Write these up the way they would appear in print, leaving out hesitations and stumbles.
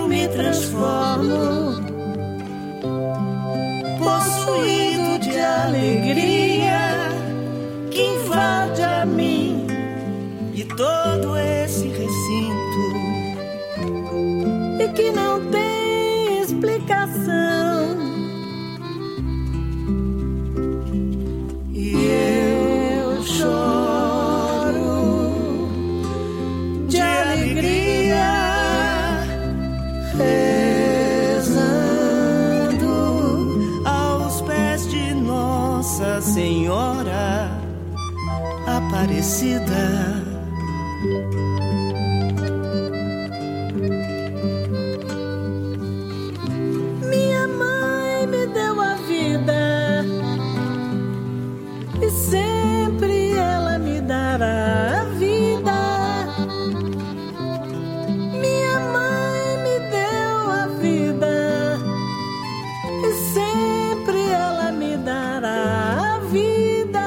me transformo, possuído de alegria que invade a mim e todo esse recinto, e que não tem explicação. E eu choro de alegria, rezando aos pés de Nossa Senhora Aparecida. Minha mãe me deu a vida e sempre ela me dará a vida. Minha mãe me deu a vida e sempre ela me dará a vida.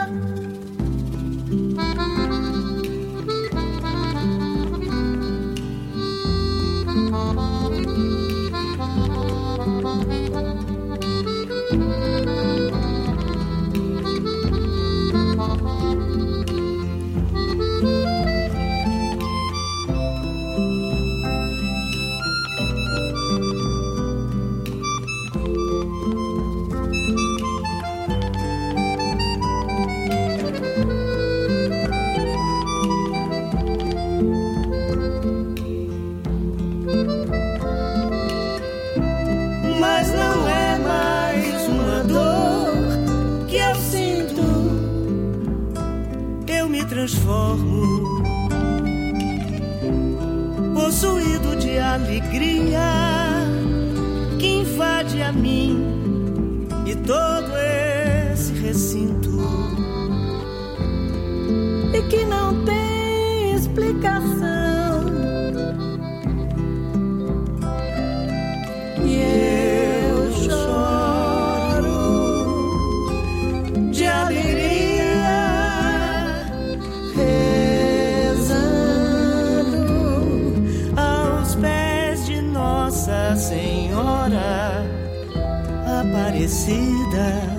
Mas não é mais uma dor que eu sinto, eu me transformo, possuído de alegria que invade a mim e todo esse recinto, e que não tem explicação. E eu choro de alegria, rezando aos pés de Nossa Senhora Aparecida.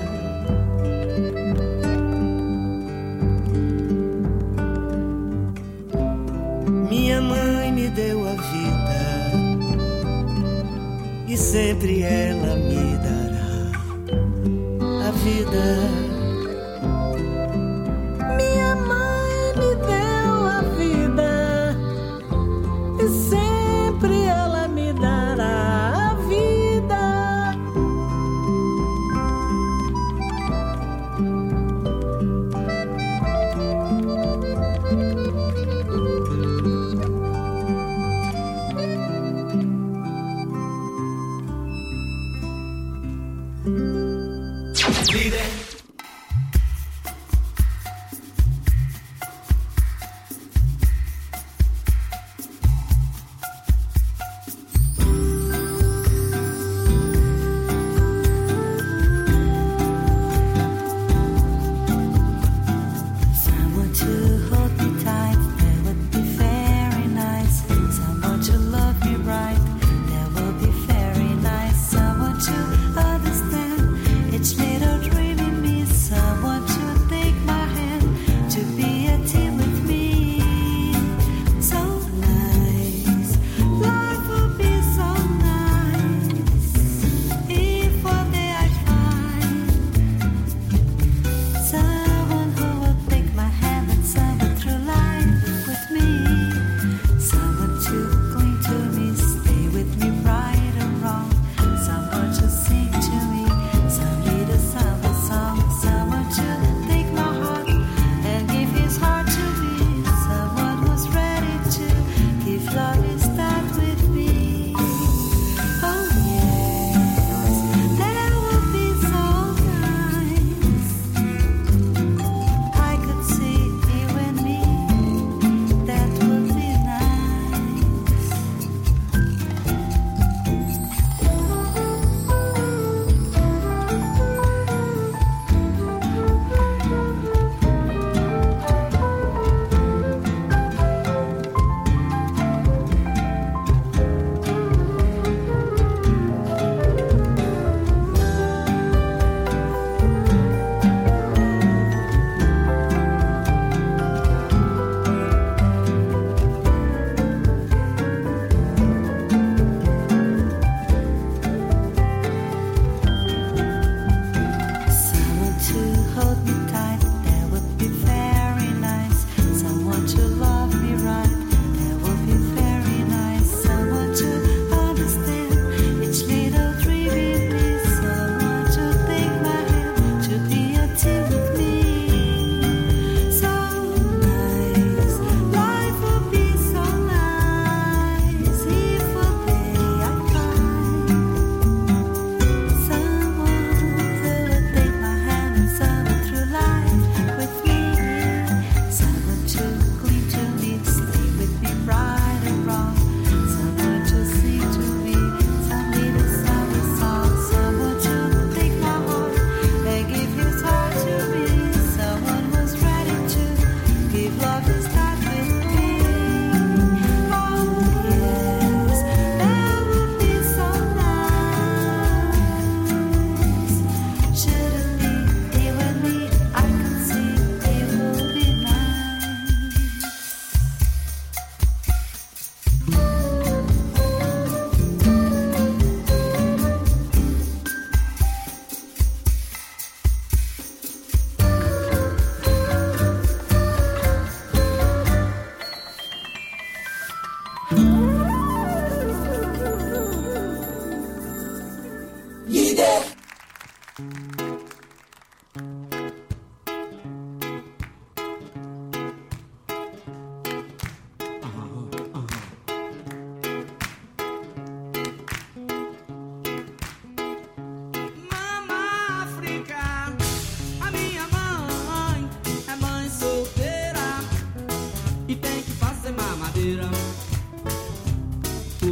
Minha mãe me deu a vida e sempre ela me dará a vida. Minha mãe me deu a vida e sempre ela me dará a vida.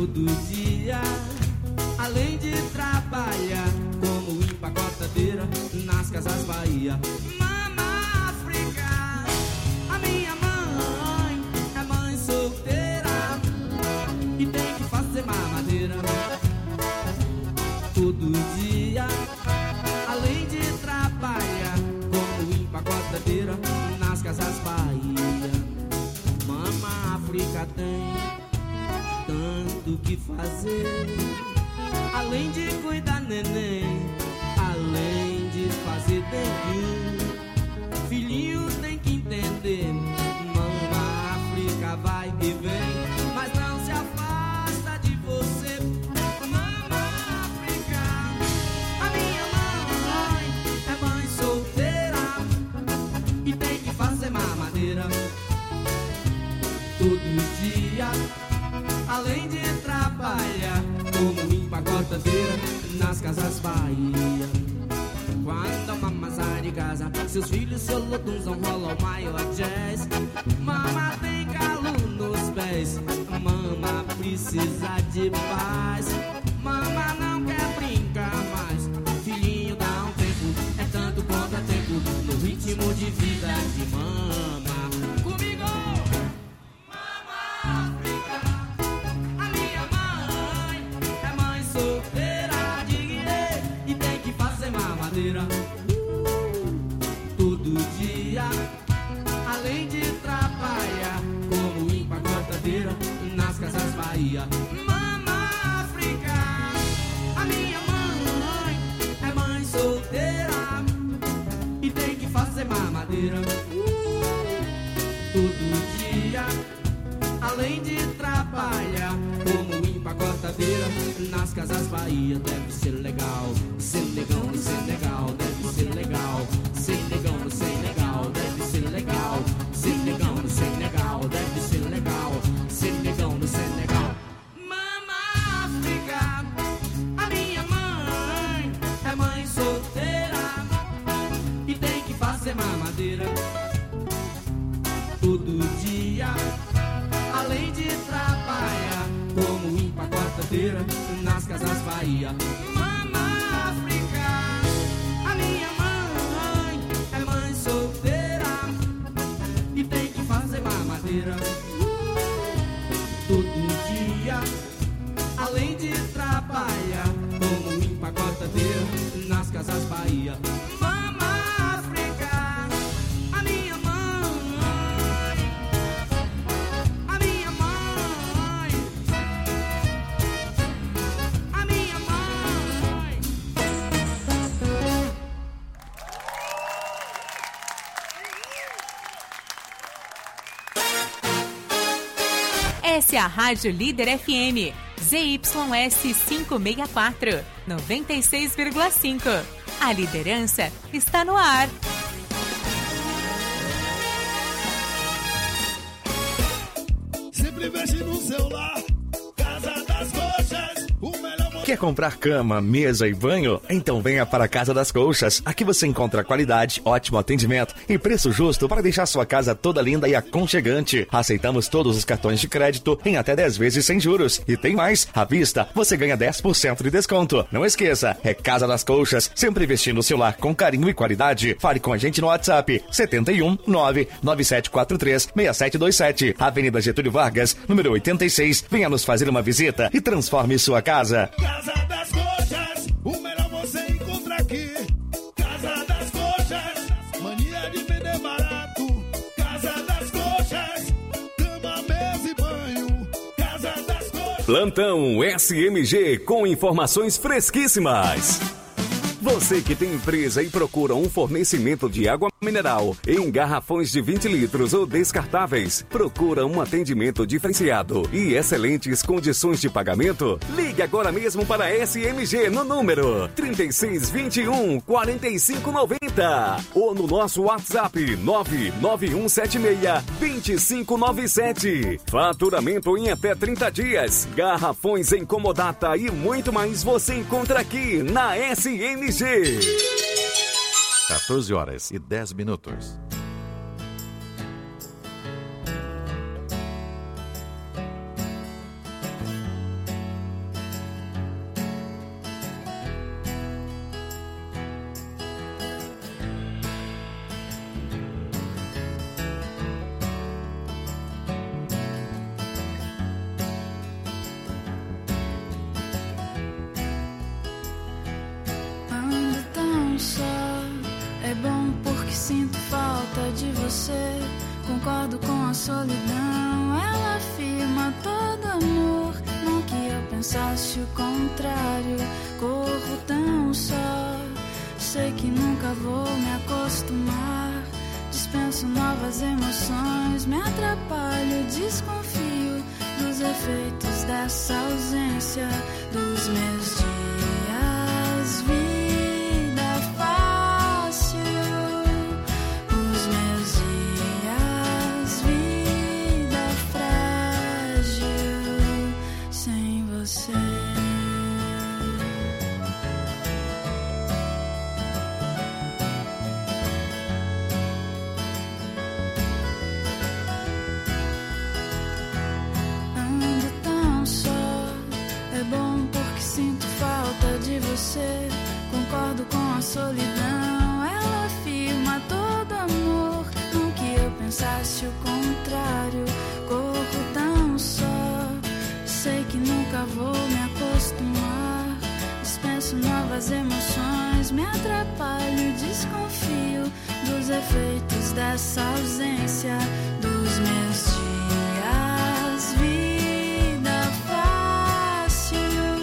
todo dia. Além de trabalhar como empacotadeira nas Casas Bahia. Mama África, a minha mãe é mãe solteira e tem que fazer mamadeira todo dia. Além de trabalhar como empacotadeira nas Casas Bahia. Mama África tem tanto que fazer. Além de cuidar neném, além de fazer denguinho, filhinho tem que entender. Mama África vai e vem, mas não se afasta de você. Mama África, a minha mãe é mãe solteira e tem que fazer mamadeira todo dia. Além de trabalhar como empacotadeira nas Casas Bahia. Quando a mamãe sai de casa, seus filhos, seu lotunzão rolam o maior jazz. Mama tem calo nos pés, mama precisa de paz. Mama não quer brincar mais, filhinho dá um tempo, é tanto contratempo no ritmo de vida de mama. Comigo! Todo dia, além de trabalhar como empacotadeira nas Casas Bahia. Mama África, a minha mãe é mãe solteira e tem que fazer mamadeira todo dia. Além de trabalhar como empacotadeira nas Casas Bahia. Deve ser legal, ser legal no Senegal. Deve ser legal, ser legal no Senegal. Deve ser legal, ser legal no Senegal. Deve ser legal, ser legal no Senegal. Mama África, a minha mãe é mãe solteira e tem que fazer mamadeira todo dia. Além de trabalhar como empacotadeira nas Casas Bahia. Mama África, a minha mãe é mãe solteira e tem que fazer mamadeira todo dia. Além de trabalhar como empacotadeira nas Casas Bahia. Mama África, a minha mãe. Essa é a Rádio Líder FM, ZYS 564, 96,5. A liderança está no ar. Sempre mexe no celular, Casa das Coxas, o melhor. Quer comprar cama, mesa e banho? Então venha para a Casa das Colchas. Aqui você encontra qualidade, ótimo atendimento e preço justo para deixar sua casa toda linda e aconchegante. Aceitamos todos os cartões de crédito em até 10 vezes sem juros. E tem mais, à vista você ganha 10% de desconto. Não esqueça, é Casa das Colchas, sempre vestindo o seu lar com carinho e qualidade. Fale com a gente no WhatsApp 71 99743 6727, Avenida Getúlio Vargas, número 86. Venha nos fazer uma visita e transforme sua casa. Casa das Coxas, o melhor você encontra aqui. Casa das Coxas, mania de vender barato. Casa das Coxas, cama, mesa e banho. Casa das Coxas. Plantão SMG com informações fresquíssimas. Você que tem empresa e procura um fornecimento de água mineral em garrafões de 20 litros ou descartáveis, procura um atendimento diferenciado e excelentes condições de pagamento? Ligue agora mesmo para a SMG no número 3621 4590 ou no nosso WhatsApp 99176 2597. Faturamento em até 30 dias. Garrafões em comodata e muito mais você encontra aqui na SMG. 14h10. sinto falta de você. Concordo com a solidão. Ela afirma todo amor. Não que eu pensasse o contrário. Corro tão só. Sei que nunca vou me acostumar. Dispenso novas emoções. Me atrapalho, desconfio dos efeitos dessa ausência. Dos meus dias, vida fácil. Os meus dias, vida frágil. Sem você. Concordo com a solidão. Ela afirma todo amor. Não que eu pensasse o contrário. Corro tão só. Sei que nunca vou me acostumar. Dispenso novas emoções. Me atrapalho, desconfio dos efeitos dessa ausência. Dos meus dias, vida fácil.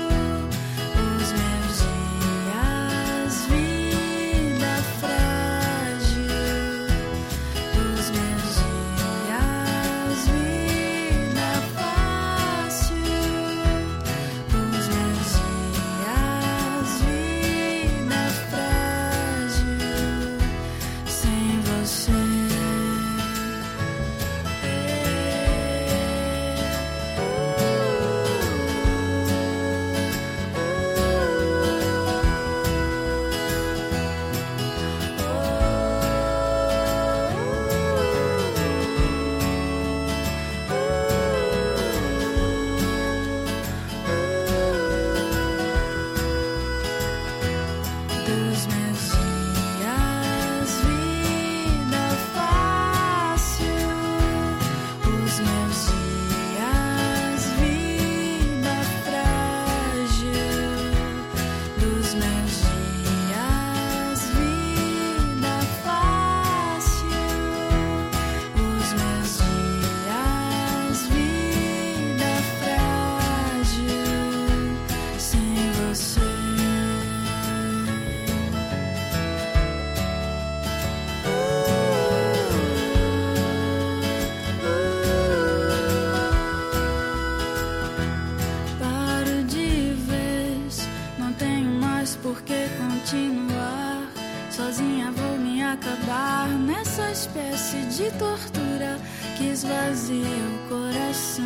Espécie de tortura que esvazia o coração.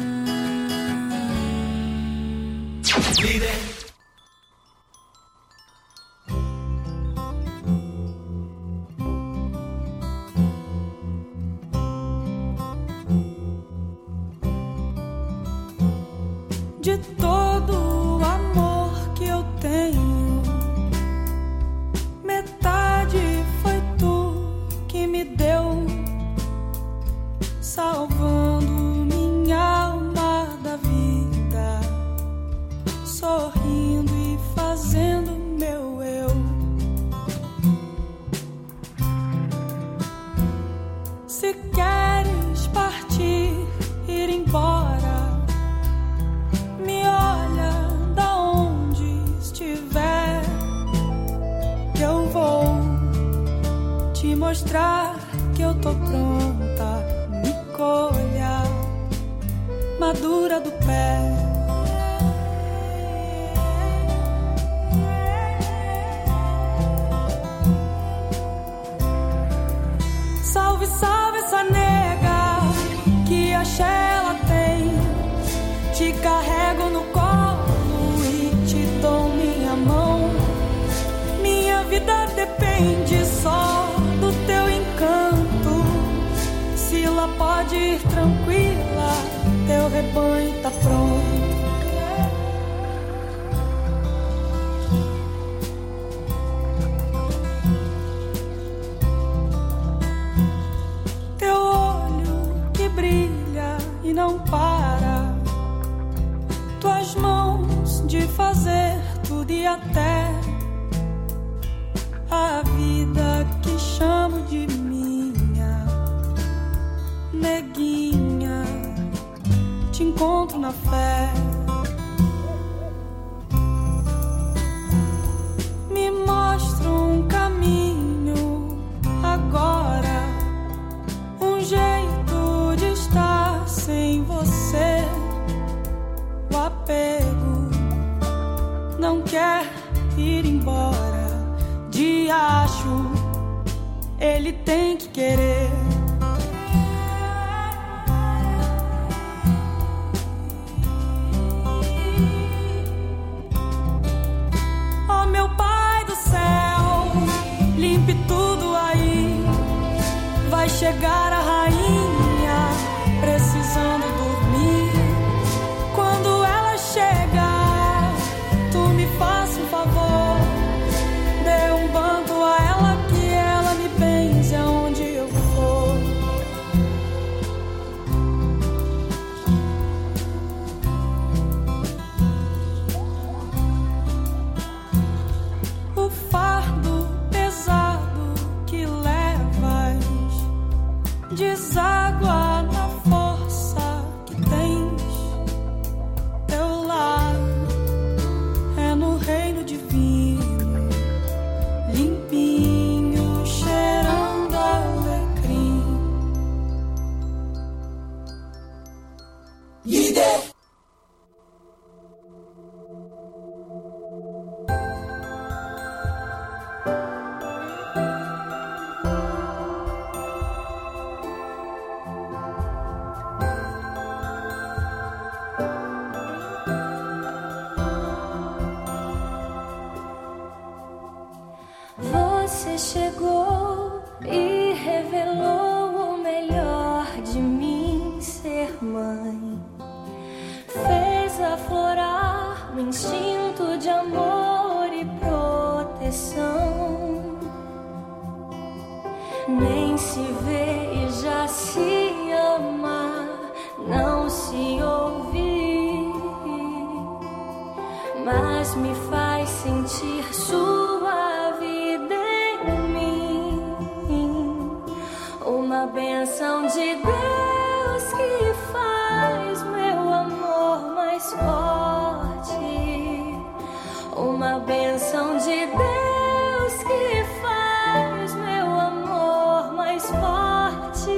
Líder. De todo o amor que eu tenho, metade foi tu que me deu, salvando minha alma da vida, sorrindo e fazendo meu eu. Se queres partir, ir embora, me olha da onde estiver, que eu vou te mostrar que eu tô pronta. Me colha, madura do pé. Salve, salve essa nega, que axé ela tem. Te carrego no colo e te dou minha mão. Minha vida depende só do teu encanto. Sila pode ir tranquila, teu rebanho tá pronto. Teu olho que brilha e não para, tuas mãos de fazer tudo e até a vida que chamo de minha neguinha. Te encontro na fé, me mostra um caminho agora, um jeito de estar sem você. O apego não quer ir embora. Diacho, ele tem que querer. Oh, meu Pai do céu, limpe tudo aí. Vai chegar a rainha precisando dormir. Quando ela chegar, tu me faça um favor, dê um banco a ela, que ela me benze aonde eu for. O fardo pesado que levas deságua na força que tens. Teu lar é no reino divino, limpinho, cheirando alecrim. Líder! Você chegou e revelou o melhor de mim, ser mãe. Fez aflorar o instinto de amor e proteção. Nem se vê e já se ama, não se ouve, mas me faz sentir sua vida em mim. Uma bênção de Deus que faz meu amor mais forte. Uma bênção de Deus que faz meu amor mais forte.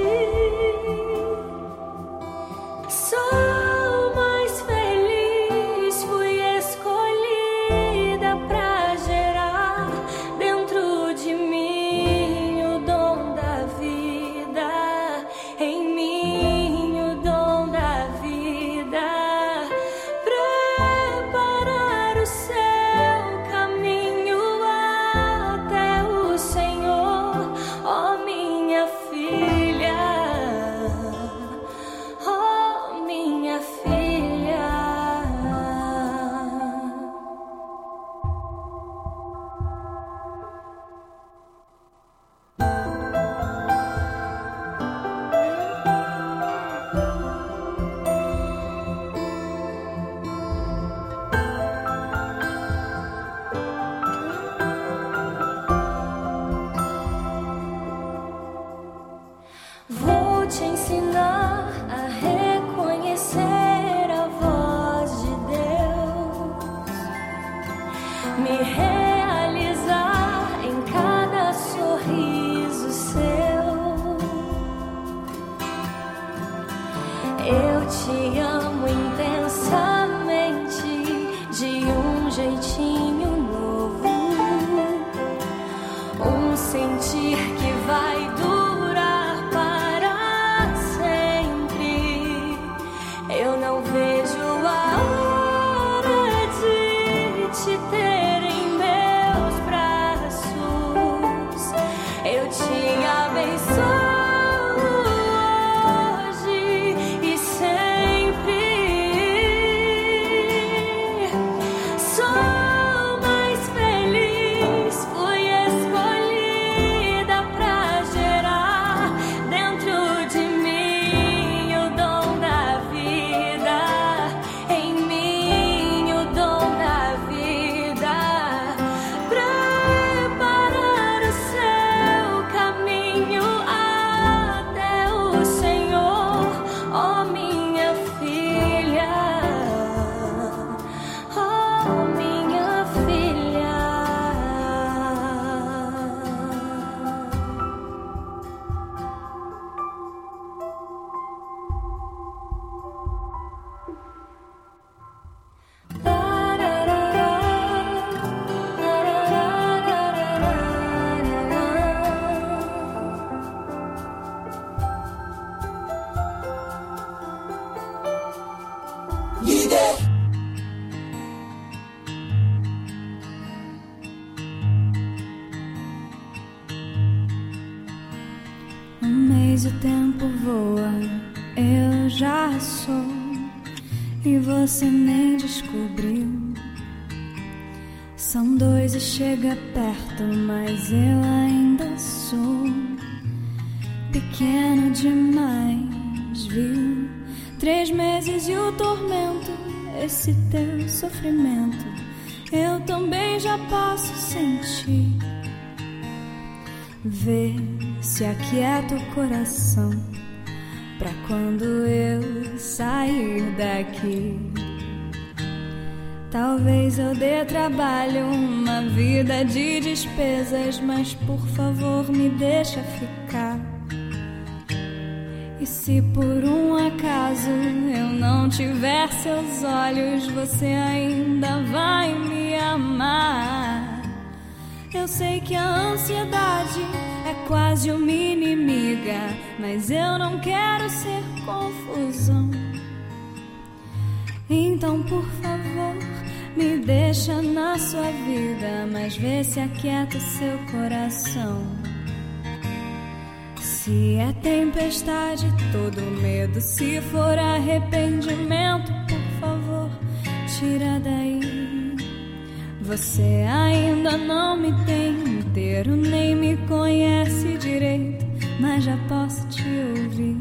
Sou mais feliz, fui escolhida pra gerar dentro de mim o dom da vida, em mim o dom da vida. Preparar o seu caminho até o Senhor, ó minha filha, ó minha filha. Vou te ensinar a reconhecer a voz de Deus, me realizar em cada sorriso seu. Eu te amo intensamente, de um jeitinho novo, um sentir que vai durar para sempre. Eu não vejo a hora de te ter em meu Mas o tempo voa, eu já sou, e você nem descobriu. São dois e chega perto, mas eu ainda sou pequeno demais, viu? 3 meses e o tormento, esse teu sofrimento, eu também já posso sentir. Vê se aquieta o coração pra quando eu sair daqui. Talvez eu dê trabalho, uma vida de despesas, mas por favor me deixa ficar. E se por um acaso eu não tiver seus olhos, você ainda vai me amar. Eu sei que a ansiedade é quase uma inimiga, mas eu não quero ser confusão. Então, por favor, me deixa na sua vida, mas vê se aquieta o seu coração. Se é tempestade, todo medo, se for arrependimento, por favor, tira daí. Você ainda não me tem inteiro, nem me conhece direito, mas já posso te ouvir.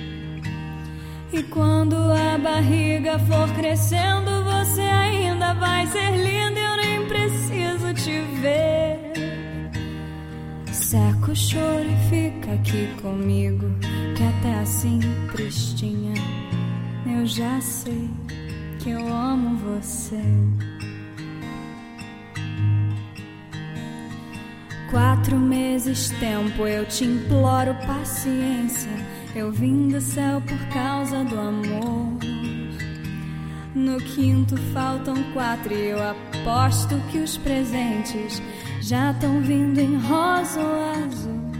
E quando a barriga for crescendo, você ainda vai ser linda, eu nem preciso te ver. Seca o choro e fica aqui comigo, que até assim, tristinha, eu já sei que eu amo você. 4 meses tempo, eu te imploro paciência. Eu vim do céu por causa do amor. No 5º faltam 4 e eu aposto que os presentes já estão vindo em rosa ou azul.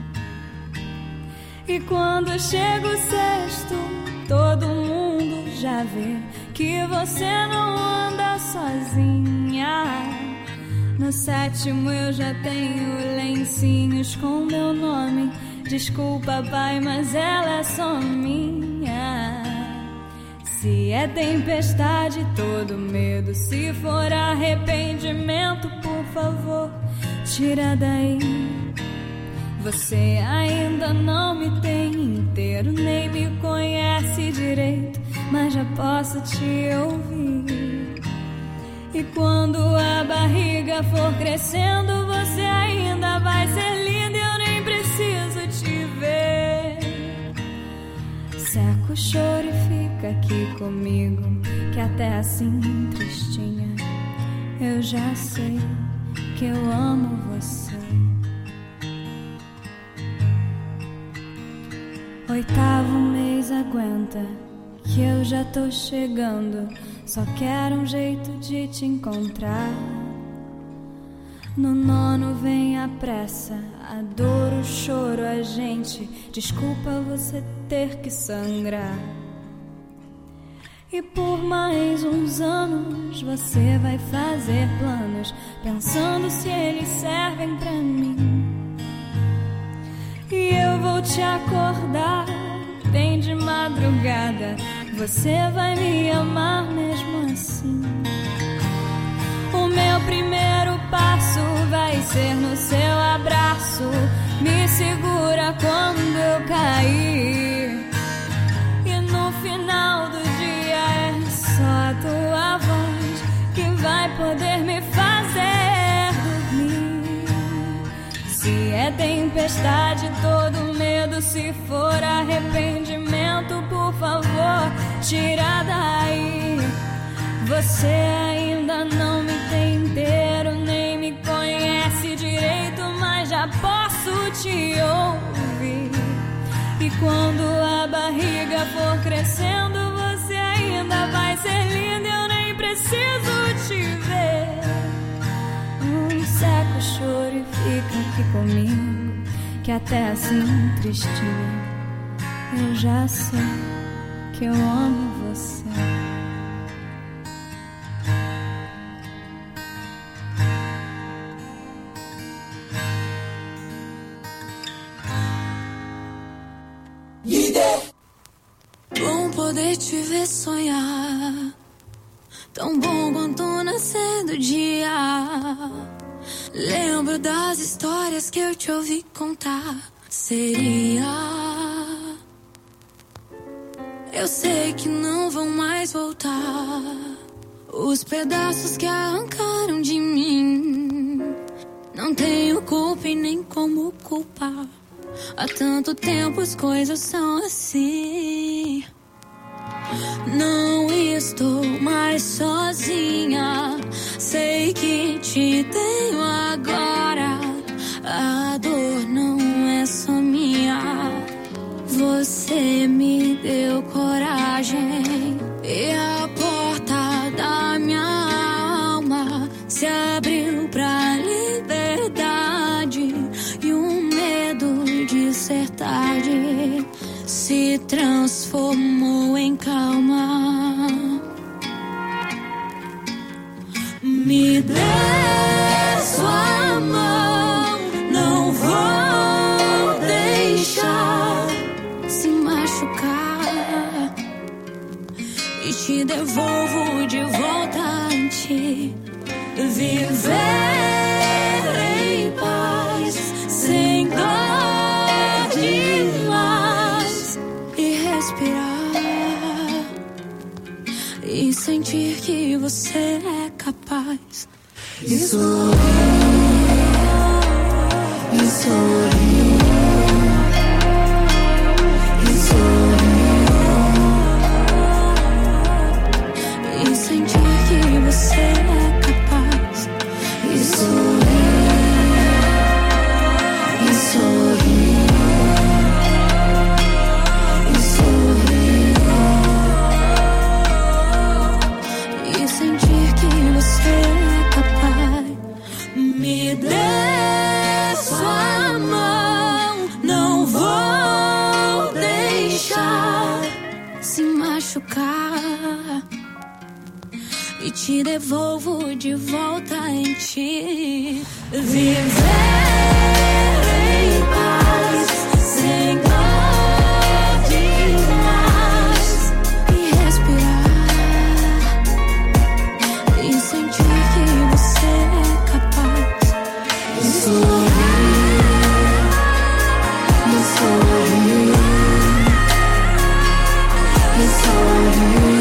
E quando chega o 6º, todo mundo já vê que você não anda sozinha. No 7º eu já tenho lencinhos com meu nome. Desculpa, pai, mas ela é só minha. Se é tempestade, todo medo, se for arrependimento, por favor, tira daí. Você ainda não me tem inteiro, nem me conhece direito, mas já posso te ouvir. E quando a barriga for crescendo, você ainda vai ser linda, eu nem preciso te ver. Seca o choro e fica aqui comigo, que até assim, tristinha, eu já sei que eu amo você. 8º mês aguenta, que eu já tô chegando. Só quero um jeito de te encontrar. No 9º vem a pressa, a dor, o choro, a gente. Desculpa você ter que sangrar. E por mais uns anos você vai fazer planos, pensando se eles servem pra mim. E eu vou te acordar bem de madrugada, você vai me amar mesmo assim. O meu primeiro passo vai ser no seu abraço. Me segura quando eu cair. E no final do dia é só a tua voz que vai poder me fazer dormir. Se é tempestade, todo medo, se for arrependimento, por favor, tira daí. Você ainda não me tem inteiro, nem me conhece direito, mas já posso te ouvir. E quando a barriga for crescendo, você ainda vai ser linda, eu nem preciso te ver. Seca o choro e fica aqui comigo, que até assim, tristinha, eu já sei que eu amo você. poder te ver sonhar, tão bom quanto o nascer do dia. Lembro das histórias que eu te ouvi contar. Seria, eu sei que não vão mais voltar os pedaços que arrancaram de mim. Não tenho culpa e nem como culpar. Há tanto tempo as coisas são assim. Não estou mais sozinha. Sei que te tenho agora. A dor não é só minha. Você me deu coragem e a porta da minha alma se abriu pra liberdade. E o medo de ser tarde se transformou em calma. Me dê sua mão, não vou deixar se machucar. E te devolvo de volta em ti. Viver em paz, sem dor demais. E respirar e sentir que você é capaz. E sorrir, e sorrir, e sorrir, e sentir que você é capaz. E sorrir, e sorrir, e sorrir, e sentir que você é capaz. Me dê sua mão, não vou deixar se machucar. E te devolvo de volta em ti. Viver em paz, sem dor demais. E respirar e sentir que você é capaz. E sorrir, e sorrir, e sorrir.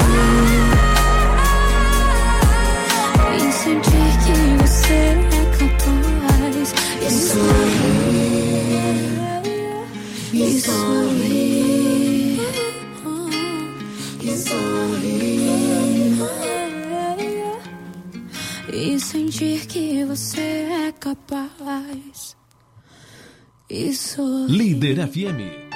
E sentir que você é capaz. E sorrir, e sorrir, e sorrir. E sentir que você é capaz. E sorrir. Líder FM.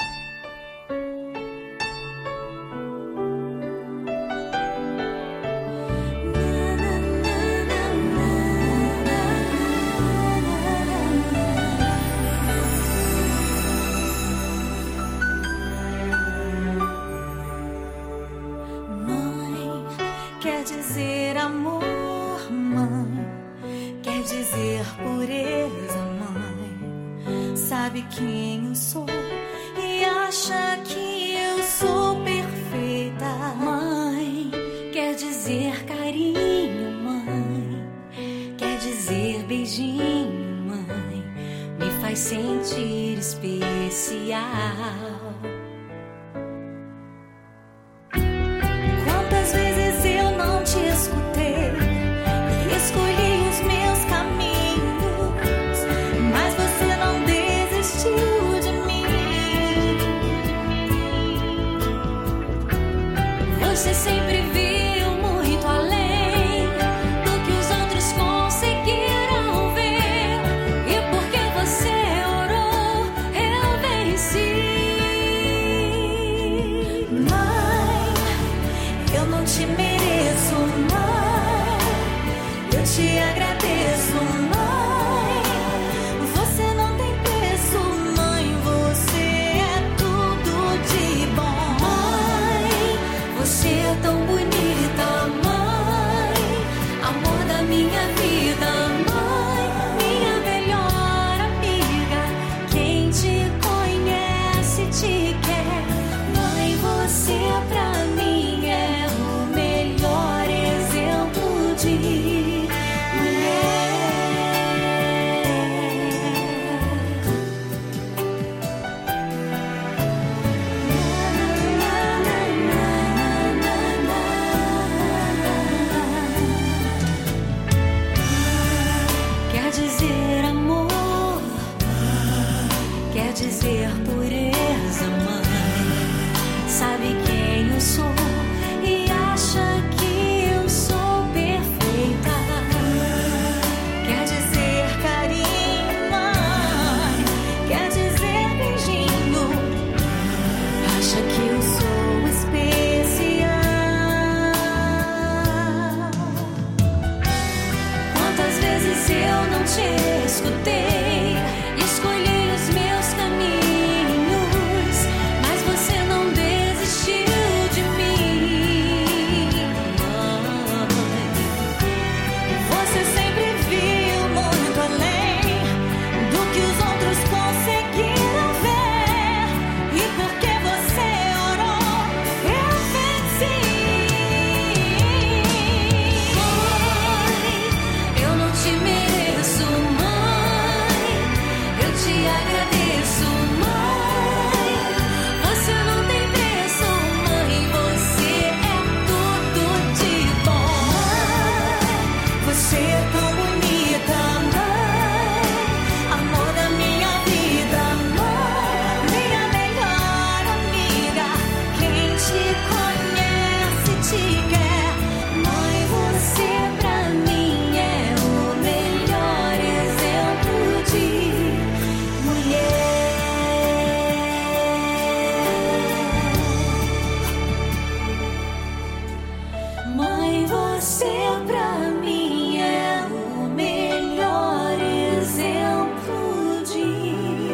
Quer dizer amor, mãe. Quer dizer pureza, mãe. Sabe quem eu sou e acha que eu sou perfeita, mãe. Quer dizer carinho, mãe. Quer dizer beijinho, mãe. Me faz sentir especial. Quantas vezes eu não te escutei e escolhi os meus caminhos, mas você não desistiu de mim. Você sempre viu muito além do que os outros conseguiram ver, e porque você orou, eu venci. Mãe, eu não te mereço, mãe. Eu te agradeço, mãe. Você não tem preço, mãe. Você é tudo de bom, mãe. Você é tão bonita, mãe. Amor da minha vida, mãe. Minha melhor amiga. Quem te conhece te quer, mãe. Você é pra de Quer dizer amor, quer dizer pureza, mãe. Sabe quem eu sou e acha que eu sou perfeita. Quer dizer carinho, mãe, quer dizer beijinho. Acha que eu sou especial. Quantas vezes eu não te escutei, escolhi os meus caminhos, mas você não desistiu de mim, mãe. Você sempre viu muito além do que os outros conseguiram ver, e porque você orou, eu venci. Mãe, eu não te mereço, mãe, eu te agradeço, mãe. Você não tem preço, mãe, você é tudo de bom. Mãe, você é tão bonita, mãe, amor da minha vida, mãe, minha melhor amiga. Quem te conhece te quer, mãe, você pra mim é o melhor exemplo de mulher. Mãe, você pra mim é o melhor exemplo de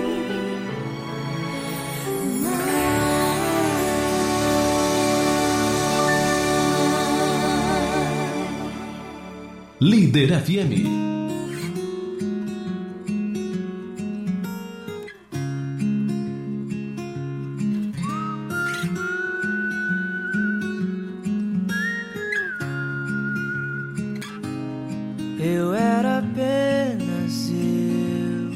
Líder FM. Eu era apenas eu,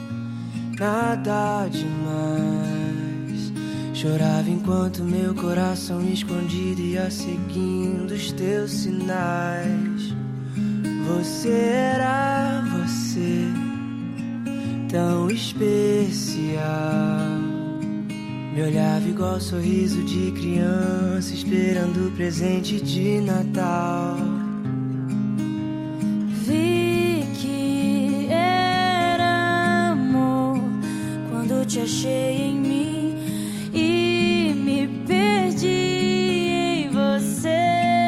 nada demais. Chorava enquanto meu coração escondido ia seguindo os teus sinais. Você era você, tão especial. Me olhava igual sorriso de criança, esperando o presente de Natal. Vi que era amor quando te achei em mim e me perdi em você.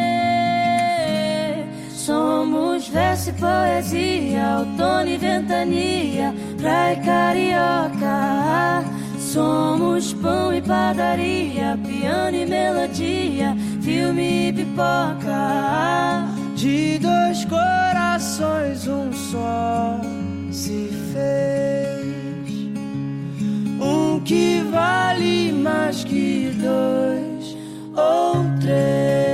Somos verso e poesia, outono e ventania, praia e carioca. Somos pão e padaria, piano e melodia, filme e pipoca. De dois corações um só se fez, um que vale mais que dois ou três.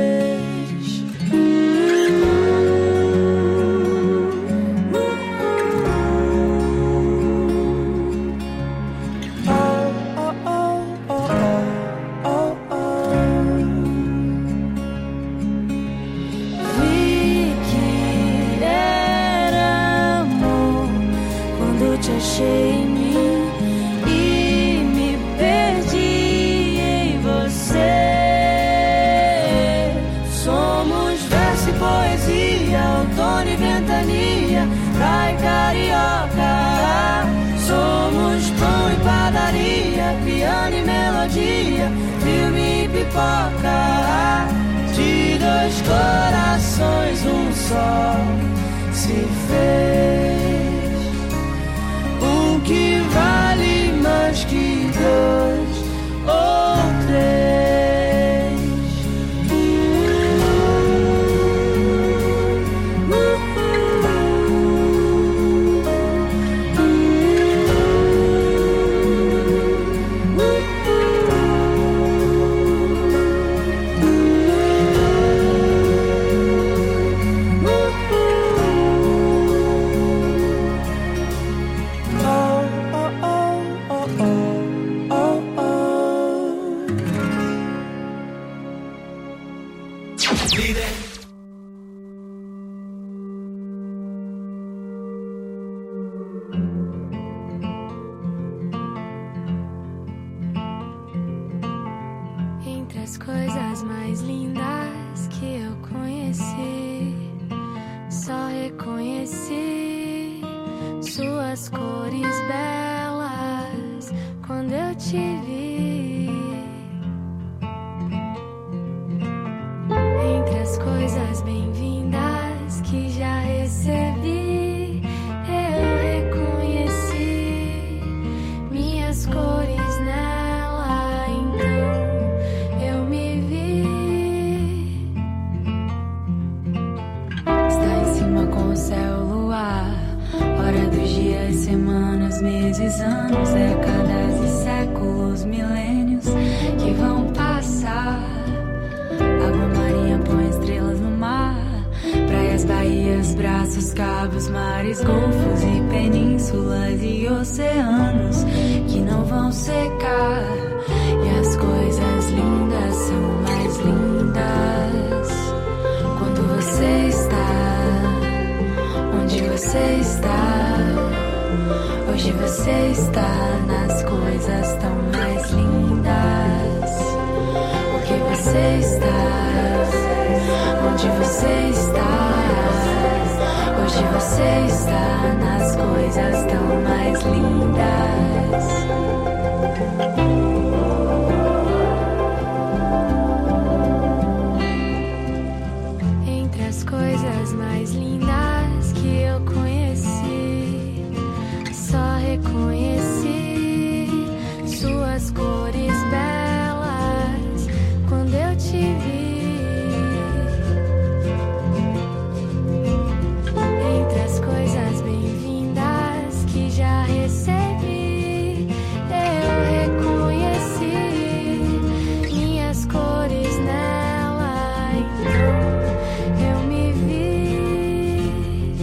Vi que era amor quando te achei em mim e me perdi em você. Somos verso e poesia, outono e ventania, praia e carioca. Somos pão e padaria, piano e melodia, filme e pipoca. De dois corações um só se fez, um que vale mais que dois ou três. mais lindas que eu conheci. Só reconheci suas cores belas quando eu te vi. Entre as coisas bem-vindas que já recebi, eu reconheci minhas cores nela, então eu me vi. Está em cima com o céu, luar, hora dos dias, semanas, meses, anos, décadas e séculos, milênios que vão passar. Água marinha põe estrelas no mar, praias, baías, braços, cabos, mares, golfos e penínsulas e oceanos que não vão secar. E as coisas lindas são mais lindas quando você está onde você está. Hoje você está nas coisas tão mais lindas. Porque você está onde você está. Hoje você está nas coisas tão mais lindas. Entre as coisas mais lindas que eu conheci, só reconheci suas cores belas quando eu te vi. Entre as coisas bem-vindas que já recebi, eu reconheci minhas cores nela, então eu me vi.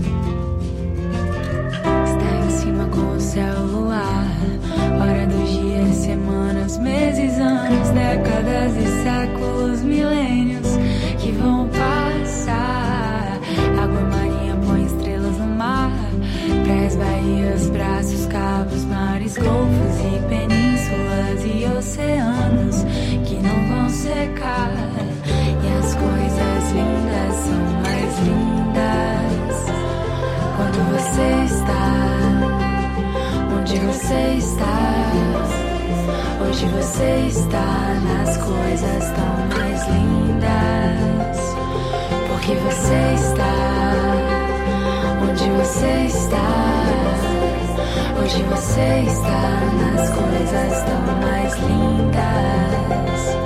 Está em cima com o céu, luar, hora dos dias, semanas, meses, anos, décadas e séculos, milênios que vão passar. Água marinha põe estrelas no mar, praias, baías, braços, cabos, mares, golfos e penínsulas e oceanos que não vão secar. E as coisas lindas são mais lindas quando você está onde você está. Hoje você está nas coisas tão mais lindas. Porque você está onde você está. Hoje você está nas coisas tão mais lindas.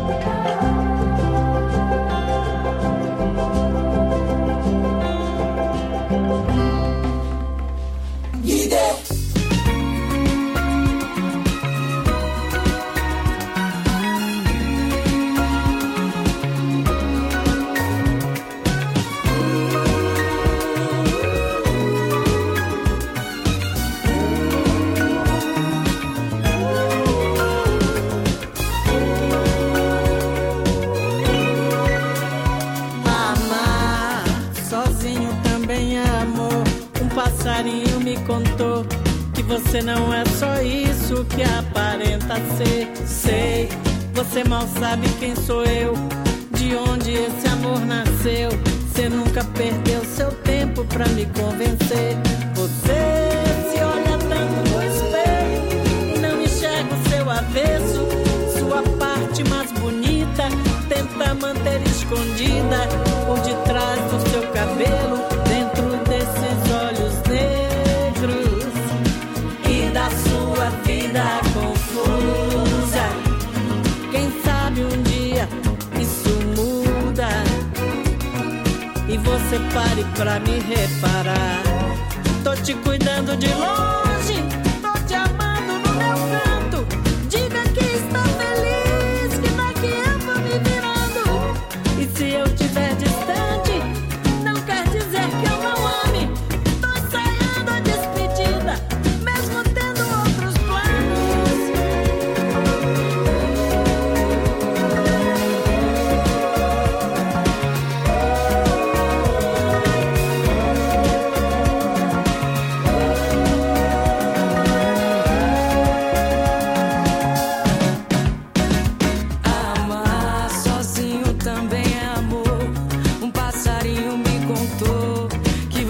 Passarinho me contou que você não é só isso que aparenta ser. Sei, você mal sabe quem sou eu, de onde esse amor nasceu. Você nunca perdeu seu tempo pra me convencer. Você se olha tanto no espelho e não enxerga o seu avesso. Sua parte mais bonita tenta manter escondida por detrás do seu cabelo, dentro desses olhos negros e da sua vida confusa. Quem sabe um dia isso muda e você pare pra me reparar. Tô te cuidando de longe, tô te amando no meu canto. Diga que está feliz, que daqui eu vou me virando. E se eu estiver distante, não quer dizer que eu não ame. Tô ensaiando a despedida, mesmo tendo outros planos.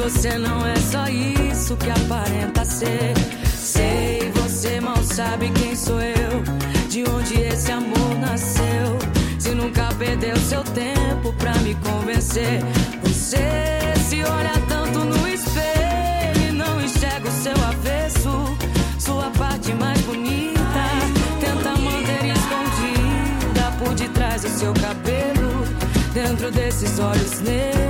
você não é só isso que aparenta ser. Sei, você mal sabe quem sou eu, de onde esse amor nasceu. Se nunca perdeu seu tempo pra me convencer. Você se olha tanto no espelho e não enxerga o seu avesso, sua parte mais bonita. Tenta manter escondida por detrás do seu cabelo, dentro desses olhos negros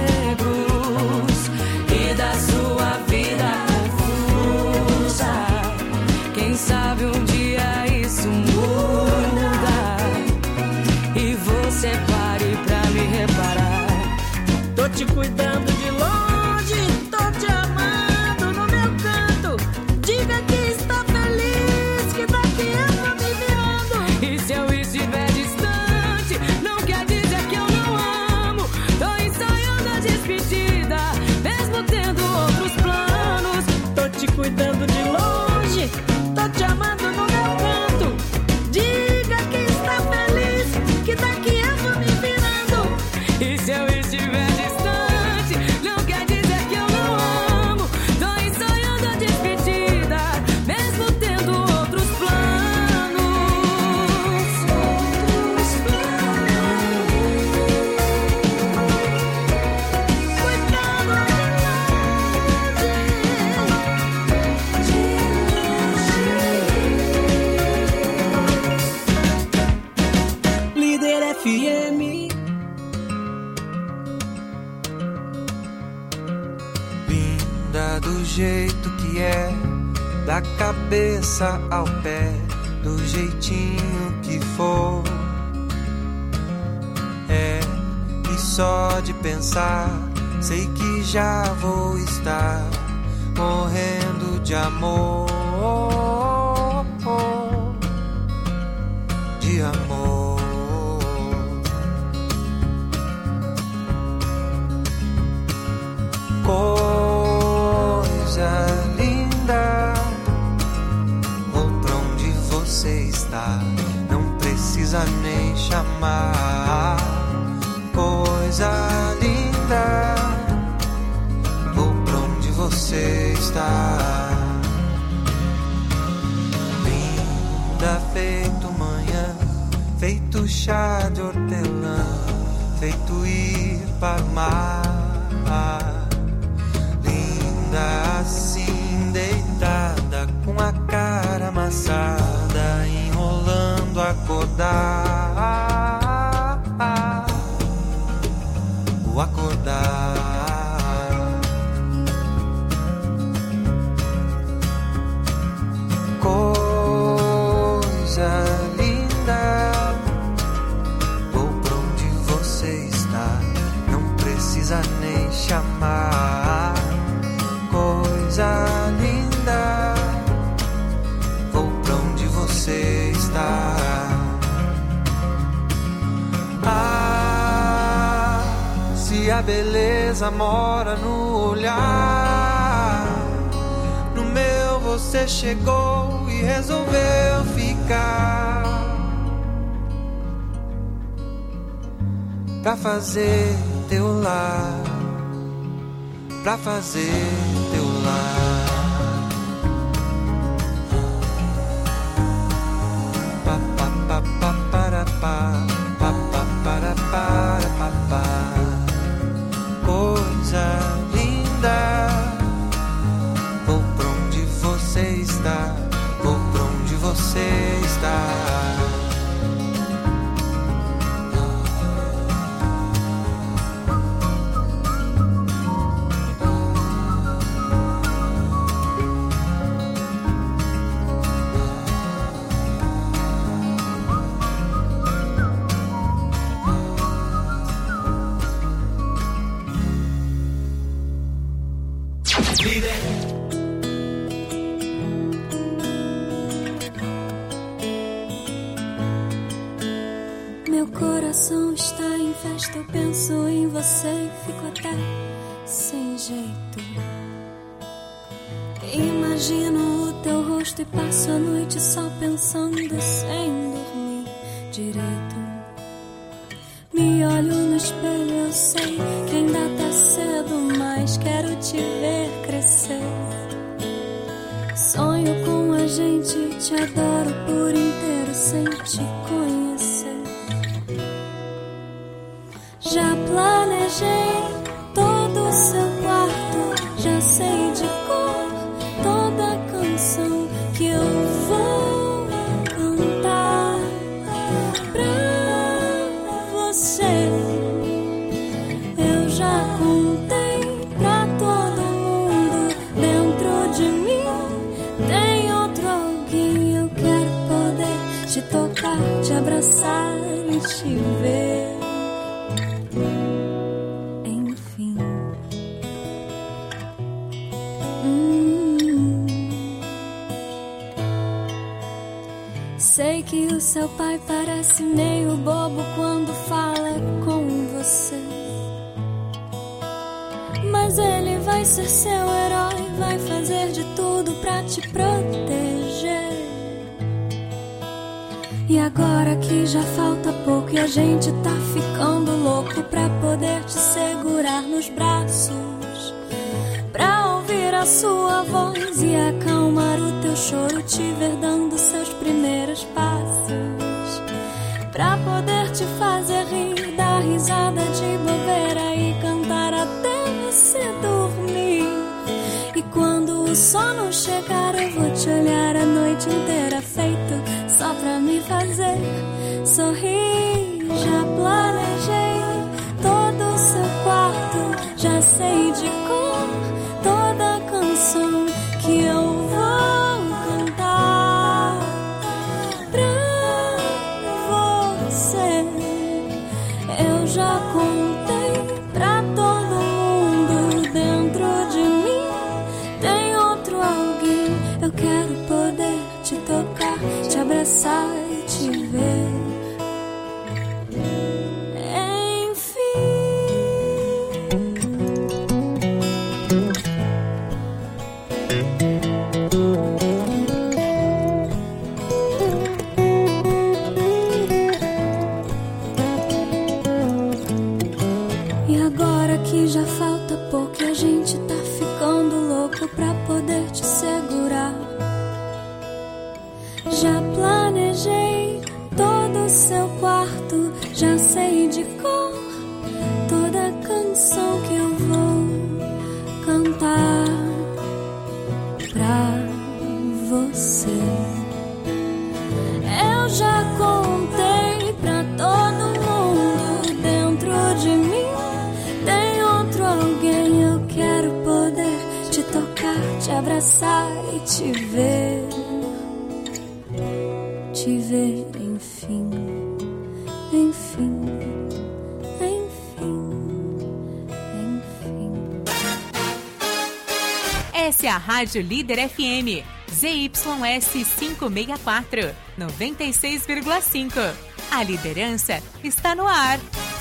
e da sua vida confusa. Quem sabe um dia isso muda e você pare pra me reparar. Tô te cuidando de longe, tô te amando no meu canto. Diga que está feliz, que daqui eu vou me virando. E se eu estiver distante, não quer dizer que eu não amo. Tô ensaiando a despedida, mesmo tendo outros planos. Tô te cuidando de longe, tô te amando no meu canto. Diga que está feliz, que daqui eu vou me virando. E se eu estiver distante, não quer dizer que eu não amo. Tô ensaiando a despedida, mesmo tendo outros planos. Cuidando de Líder FM. Linda do jeito que é, da cabeça ao pé, do jeitinho que for. É, e só de pensar, sei que já vou estar morrendo de amor. De amor. Coisa linda, vou pra onde você está, não precisa nem chamar. Coisa linda, vou pra onde você está. Linda feito manhã, feito chá de hortelã, feito ir para o mar. Assim deitada, com a cara amassada, enrolando acordar. O acordar. Coisa linda, vou pra onde você está, não precisa nem chamar. Coisa linda, vou pra onde você está. Ah, se a beleza mora no olhar, no meu você chegou e resolveu ficar, pra fazer teu lar, pra fazer teu lar. Pa pa pa pa para pa, pa pa para pa pa. Coisa linda, vou pra onde você está, vou pra onde você está. Meu coração está em festa, eu penso em você e fico até sem jeito. Imagino o teu rosto e passo a noite só pensando sem dormir direito. Me olho no espelho, eu sei que ainda tá cedo, mas quero te te ver crescer. Sonho com a gente, te adoro por inteiro sem te conhecer. Já planejei todo o seu quarto, já sei de cor toda a canção que eu vou cantar pra você. Eu já contei pra todo mundo, dentro de mim tem outro alguém. Eu quero poder te tocar, te abraçar e te ver. Enfim. Sei que o seu pai parece meio bobo quando fala com você, mas ele vai ser seu herói, vai fazer de tudo pra te proteger. E agora que já falta pouco e a gente tá ficando louco pra poder te segurar nos braços, pra ouvir a sua voz e acalmar o teu choro, te ver dando seus primeiros passos, pra poder te fazer rir, dar risada de bobeira e cantar até você dormir. E quando o sono chegar eu vou te olhar a noite inteira, feito só pra me fazer sorrir. Já planejei todo o seu quarto, já sei de cor toda a canção que eu vou cantar pra você. Eu já contei pra todo mundo, dentro de mim tem outro alguém. Eu quero poder te tocar, te abraçar e te ver. E agora que já falta pouco e a gente tá ficando louco pra poder te segurar, já planejei todo o seu quarto, já sei de cor toda a canção que eu vou cantar pra você. Eu já contei pra todo mundo, dentro de mim tem outro alguém. Eu quero poder te tocar, te abraçar e te ver. Te ver, enfim, enfim, enfim, enfim. Essa é a Rádio Líder FM, ZYS 564, 96,5. A liderança está no ar.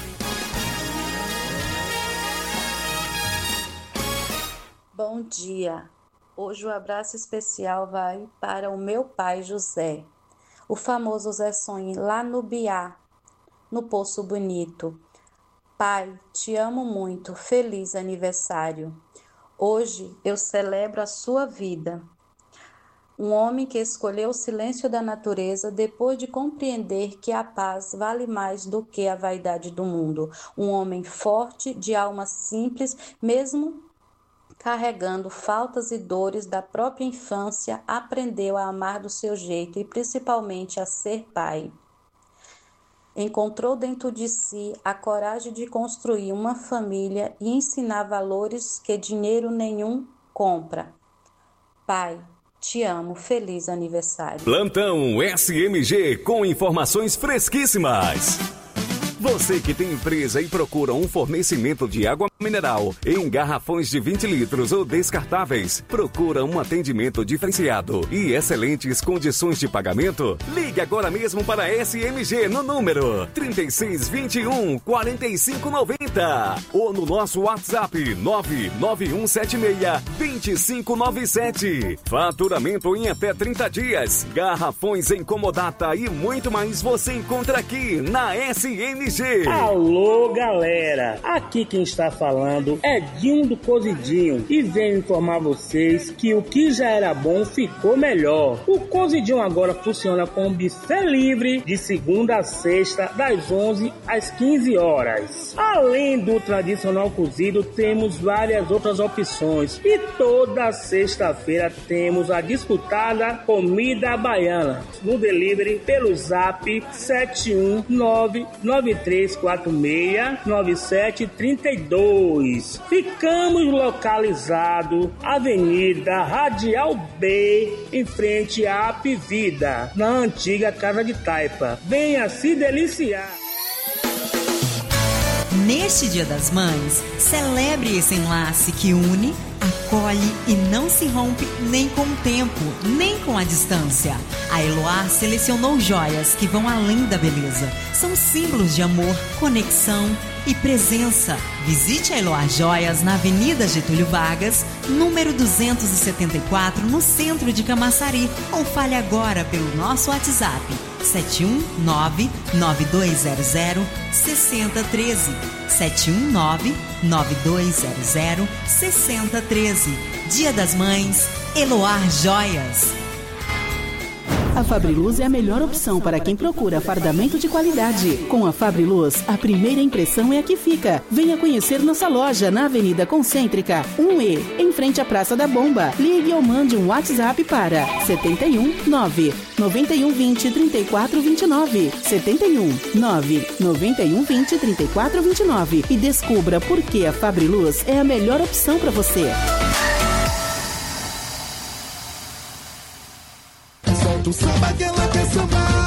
Bom dia. Hoje o abraço especial vai para o meu pai José, o famoso Zé Sonho, lá no Biá, no Poço Bonito. Pai, te amo muito, feliz aniversário. Hoje eu celebro a sua vida. Um homem que escolheu o silêncio da natureza depois de compreender que a paz vale mais do que a vaidade do mundo. Um homem forte, de alma simples, mesmo carregando faltas e dores da própria infância, aprendeu a amar do seu jeito e principalmente a ser pai. Encontrou dentro de si a coragem de construir uma família e ensinar valores que dinheiro nenhum compra. Pai, te amo, feliz aniversário. Plantão SMG com informações fresquíssimas. Você que tem empresa e procura um fornecimento de água mineral em garrafões de 20 litros ou descartáveis, procura um atendimento diferenciado e excelentes condições de pagamento? Ligue agora mesmo para a SMG no número 3621 4590 ou no nosso WhatsApp 99176 2597. Faturamento em até 30 dias. Garrafões em comodata e muito mais você encontra aqui na SMG. CMG. Alô, galera! Aqui quem está falando é Dinho do Cozidinho e venho informar vocês que o que já era bom ficou melhor. O Cozidinho agora funciona com buffet livre de segunda a sexta, das 11 às 15 horas. Além do tradicional cozido, temos várias outras opções e toda sexta-feira temos a disputada comida baiana no delivery pelo zap 71993469732. Ficamos localizados Avenida Radial B, em frente à Apivida, na antiga Casa de Taipa. Venha se deliciar. Neste Dia das Mães, celebre esse enlace que une, acolhe e não se rompe nem com o tempo, nem com a distância. A Eloar selecionou joias que vão além da beleza. São símbolos de amor, conexão e presença. Visite a Eloar Joias na Avenida Getúlio Vargas, número 274, no centro de Camaçari, ou fale agora pelo nosso WhatsApp 719-9200-6013. 719-9200-6013. Dia das Mães, Eloar Joias. A Fabriluz é a melhor opção para quem procura fardamento de qualidade. Com a Fabriluz, a primeira impressão é a que fica. Venha conhecer nossa loja na Avenida Concêntrica 1E, em frente à Praça da Bomba. Ligue ou mande um WhatsApp para 719-9120-3429. 719-9120-3429 e descubra por que a Fabriluz é a melhor opção para você. Solta o samba que ela quer sambar.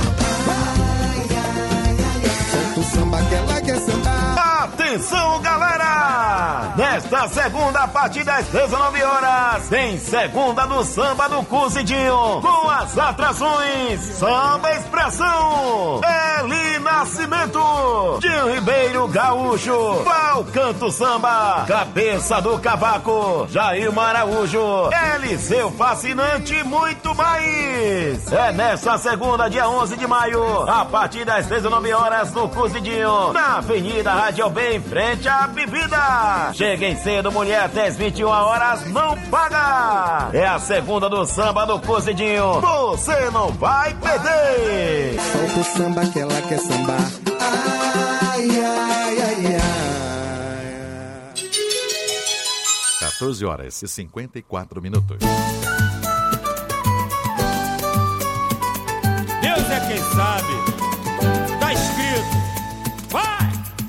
Solta o samba que ela quer sambar. Atenção, galera! Nesta segunda, a partir das 19 horas, tem Segunda do Samba do Cozidinho, com as atrações Samba Expressão, Eli Nascimento, Dinho Ribeiro Gaúcho, Val Canto Samba, Cabeça do Cavaco, Jair Araújo, Eliseu Fascinante e muito mais. É nesta segunda, dia 11 de maio, a partir das 19 horas, no Cozidinho, na Avenida Radial B, em frente à Bebida. Cheguem cedo, mulher, até as 21 horas, não paga. É a segunda do Samba do Cozidinho, você não vai perder. Solta o samba que ela quer sambar. Ai, ai, ai, ai. 14 horas e 54 minutos. Deus é quem sabe. Tá escrito. Vai!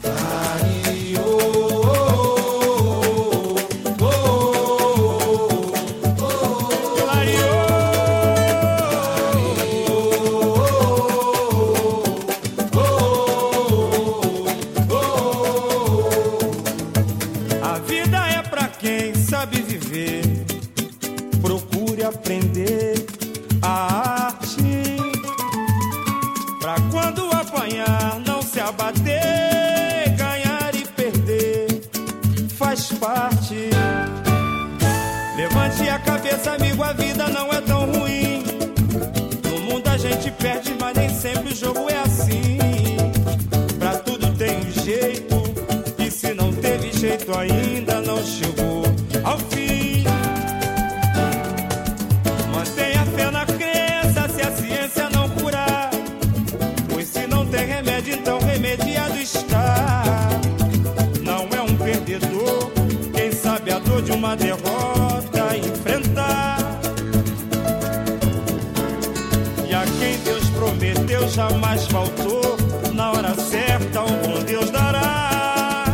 A vida é pra quem sabe viver. Procure aprender a arte, pra quando apanhar não se abater. Ganhar e perder faz parte. Levante a cabeça, amigo, a vida não é tão ruim. No mundo a gente perde, mas nem sempre o jogo é assim. Pra tudo tem um jeito, e se não teve jeito ainda não chegou ao fim. Mantenha fé na crença, se a ciência não curar, pois se não tem remédio, então remediado está. Não é um perdedor quem sabe a dor de uma derrota enfrentar. E a quem Deus prometeu jamais faltou, na hora certa o bom Deus dará.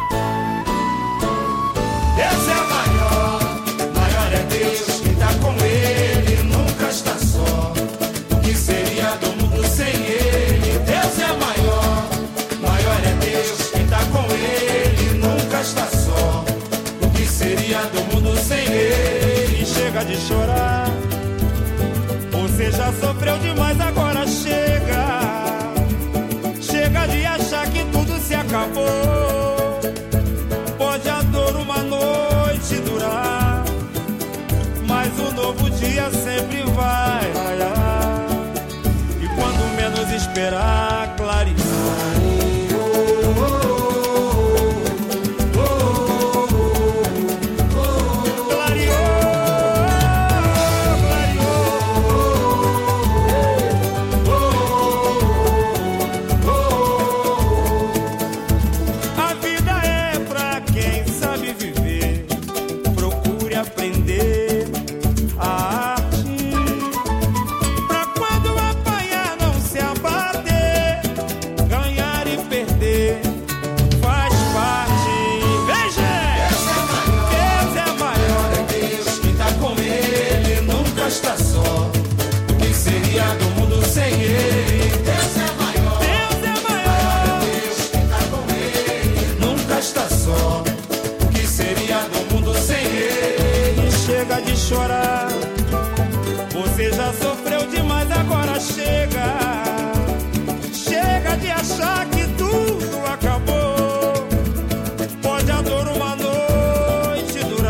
Deus é maior, maior é Deus, quem tá com ele nunca está só. O que seria do mundo sem ele? Deus é maior, maior é Deus, quem tá com ele nunca está só. O que seria do mundo sem ele? Chega de chorar, você já sofreu demais, agora chega. Chega de achar que tudo se acabou. Pode a dor uma noite durar, mas o novo dia sempre vai raiar. E quando menos esperar, clarear. chega de chorar. Você já sofreu demais, agora chega.